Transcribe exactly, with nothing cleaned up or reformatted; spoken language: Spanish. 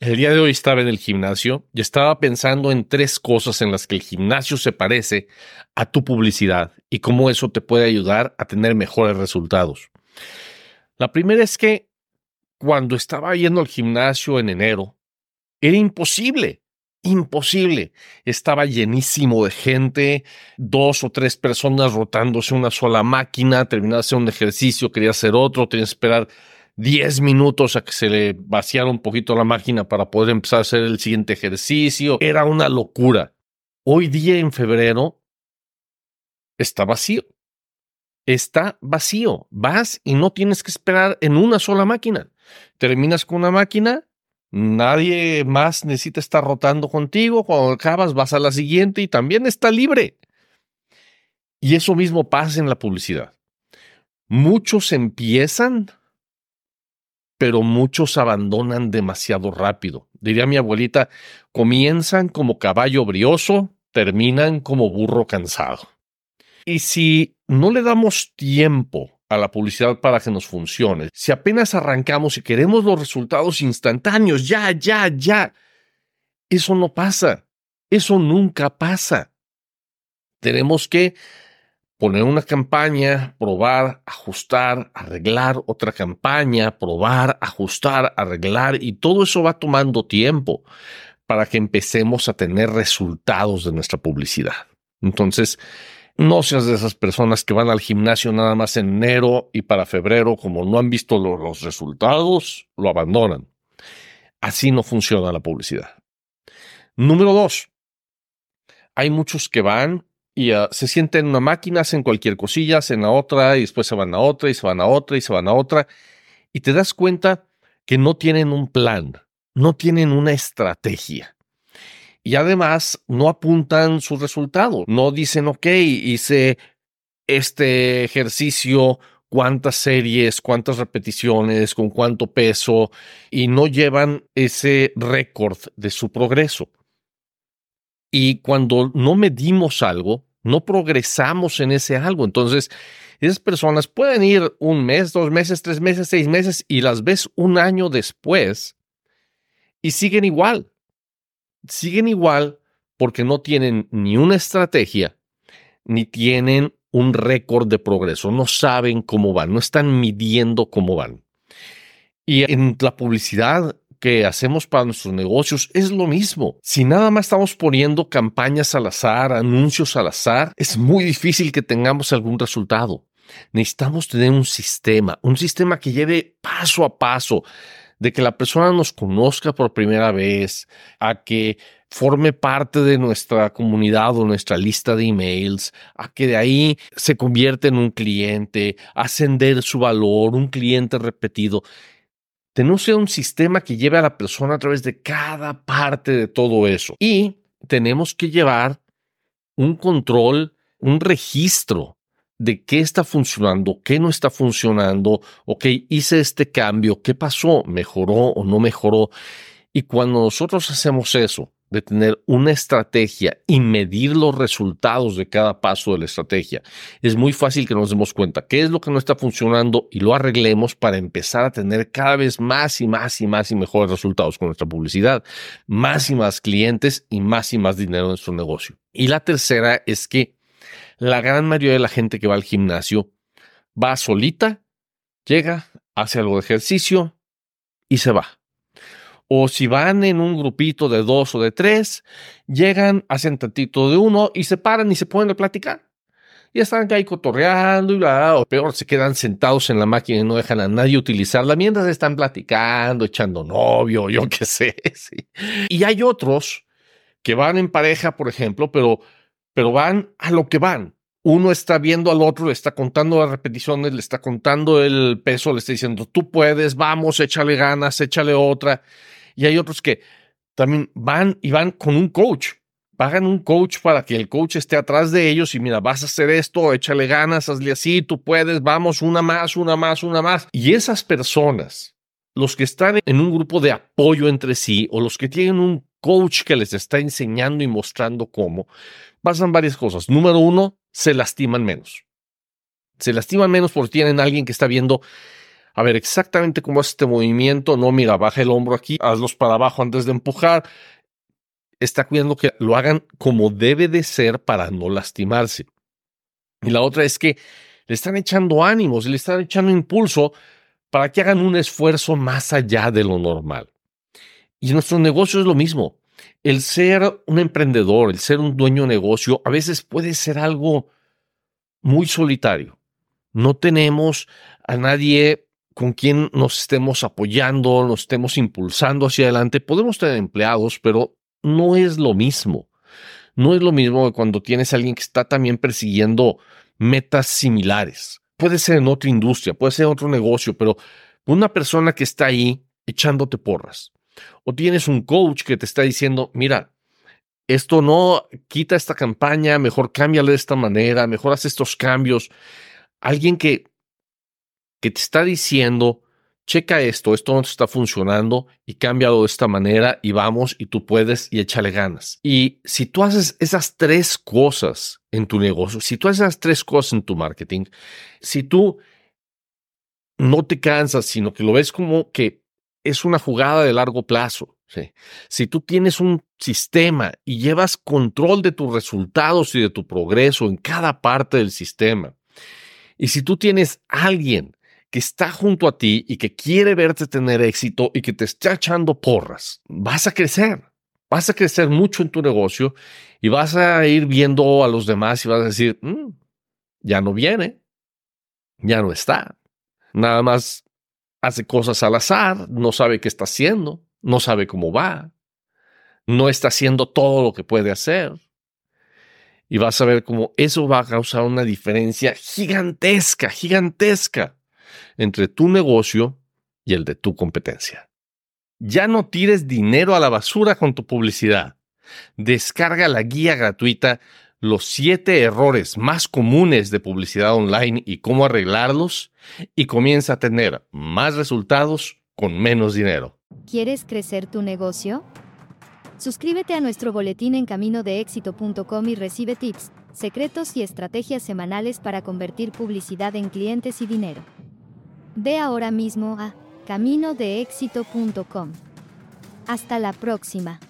El día de hoy estaba en el gimnasio y estaba pensando en tres cosas en las que el gimnasio se parece a tu publicidad y cómo eso te puede ayudar a tener mejores resultados. La primera es que cuando estaba yendo al gimnasio en enero, era imposible, imposible. Estaba llenísimo de gente, dos o tres personas rotándose una sola máquina, terminaba de hacer un ejercicio, quería hacer otro, tenía que esperar diez minutos a que se le vaciara un poquito la máquina para poder empezar a hacer el siguiente ejercicio. Era una locura. Hoy día en febrero está vacío. Está vacío. Vas y no tienes que esperar en una sola máquina. Terminas con una máquina, nadie más necesita estar rotando contigo. Cuando acabas vas a la siguiente y también está libre. Y eso mismo pasa en la publicidad. Muchos empiezan, pero muchos abandonan demasiado rápido. Diría mi abuelita, comienzan como caballo brioso, terminan como burro cansado. Y si no le damos tiempo a la publicidad para que nos funcione, si apenas arrancamos y queremos los resultados instantáneos, ya, ya, ya, eso no pasa. Eso nunca pasa. Tenemos que poner una campaña, probar, ajustar, arreglar otra campaña, probar, ajustar, arreglar, y todo eso va tomando tiempo para que empecemos a tener resultados de nuestra publicidad. Entonces, no seas de esas personas que van al gimnasio nada más en enero y para febrero, como no han visto lo, los resultados, lo abandonan. Así no funciona la publicidad. Número dos, hay muchos que van y uh, se sienten en una máquina, hacen cualquier cosilla, hacen a otra y después se van a otra y se van a otra y se van a otra. Y te das cuenta que no tienen un plan, no tienen una estrategia. Y además no apuntan su resultado. No dicen, ok, hice este ejercicio, cuántas series, cuántas repeticiones, con cuánto peso, y no llevan ese récord de su progreso. Y cuando no medimos algo, no progresamos en ese algo. Entonces, esas personas pueden ir un mes, dos meses, tres meses, seis meses y las ves un año después y siguen igual. Siguen igual porque no tienen ni una estrategia, ni tienen un récord de progreso. No saben cómo van, no están midiendo cómo van. Y en la publicidad que hacemos para nuestros negocios es lo mismo. Si nada más estamos poniendo campañas al azar, anuncios al azar, es muy difícil que tengamos algún resultado. Necesitamos tener un sistema, un sistema que lleve paso a paso, de que la persona nos conozca por primera vez, a que forme parte de nuestra comunidad o nuestra lista de emails, a que de ahí se convierta en un cliente, ascender su valor, un cliente repetido. Tenemos un sistema que lleve a la persona a través de cada parte de todo eso. Y tenemos que llevar un control, un registro de qué está funcionando, qué no está funcionando. Ok, hice este cambio, ¿qué pasó? ¿Mejoró o no mejoró? Y cuando nosotros hacemos eso, de tener una estrategia y medir los resultados de cada paso de la estrategia, es muy fácil que nos demos cuenta qué es lo que no está funcionando y lo arreglemos para empezar a tener cada vez más y más y más y mejores resultados con nuestra publicidad, más y más clientes y más y más dinero en nuestro negocio. Y la tercera es que la gran mayoría de la gente que va al gimnasio va solita, llega, hace algo de ejercicio y se va. O si van en un grupito de dos o de tres, llegan, hacen tantito de uno y se paran y se ponen a platicar. Y están ahí cotorreando y bla, bla, o peor, se quedan sentados en la máquina y no dejan a nadie utilizarla mientras están platicando, echando novio, yo qué sé. Sí. Y hay otros que van en pareja, por ejemplo, pero, pero van a lo que van. Uno está viendo al otro, le está contando las repeticiones, le está contando el peso, le está diciendo, tú puedes, vamos, échale ganas, échale otra. Y hay otros que también van y van con un coach. Pagan un coach para que el coach esté atrás de ellos y mira, vas a hacer esto, échale ganas, hazle así, tú puedes, vamos, una más, una más, una más. Y esas personas, los que están en un grupo de apoyo entre sí o los que tienen un coach que les está enseñando y mostrando cómo, pasan varias cosas. Número uno, se lastiman menos. Se lastiman menos porque tienen a alguien que está viendo a ver exactamente cómo es este movimiento. No, mira, baja el hombro aquí, hazlos para abajo antes de empujar. Está cuidando que lo hagan como debe de ser para no lastimarse. Y la otra es que le están echando ánimos, le están echando impulso para que hagan un esfuerzo más allá de lo normal. Y en nuestro negocio es lo mismo. El ser un emprendedor, el ser un dueño de negocio, a veces puede ser algo muy solitario. No tenemos a nadie con quien nos estemos apoyando, nos estemos impulsando hacia adelante. Podemos tener empleados, pero no es lo mismo. No es lo mismo que cuando tienes a alguien que está también persiguiendo metas similares. Puede ser en otra industria, puede ser en otro negocio, pero una persona que está ahí echándote porras. O tienes un coach que te está diciendo, mira, esto no, quita esta campaña, mejor cámbiale de esta manera, mejor haz estos cambios. Alguien que, que te está diciendo, checa esto, esto no te está funcionando y cámbialo de esta manera y vamos y tú puedes y échale ganas. Y si tú haces esas tres cosas en tu negocio, si tú haces esas tres cosas en tu marketing, si tú no te cansas, sino que lo ves como que es una jugada de largo plazo. ¿Sí? Si tú tienes un sistema y llevas control de tus resultados y de tu progreso en cada parte del sistema, y si tú tienes alguien que está junto a ti y que quiere verte tener éxito y que te está echando porras, vas a crecer. Vas a crecer mucho en tu negocio y vas a ir viendo a los demás y vas a decir, mmm, ya no viene, ya no está. Nada más hace cosas al azar, no sabe qué está haciendo, no sabe cómo va, no está haciendo todo lo que puede hacer. Y vas a ver cómo eso va a causar una diferencia gigantesca, gigantesca entre tu negocio y el de tu competencia. Ya no tires dinero a la basura con tu publicidad. Descarga la guía gratuita Los siete errores más comunes de publicidad online y cómo arreglarlos y comienza a tener más resultados con menos dinero. ¿Quieres crecer tu negocio? Suscríbete a nuestro boletín en camino de éxito punto com y recibe tips, secretos y estrategias semanales para convertir publicidad en clientes y dinero. Ve ahora mismo a camino de éxito punto com. Hasta la próxima.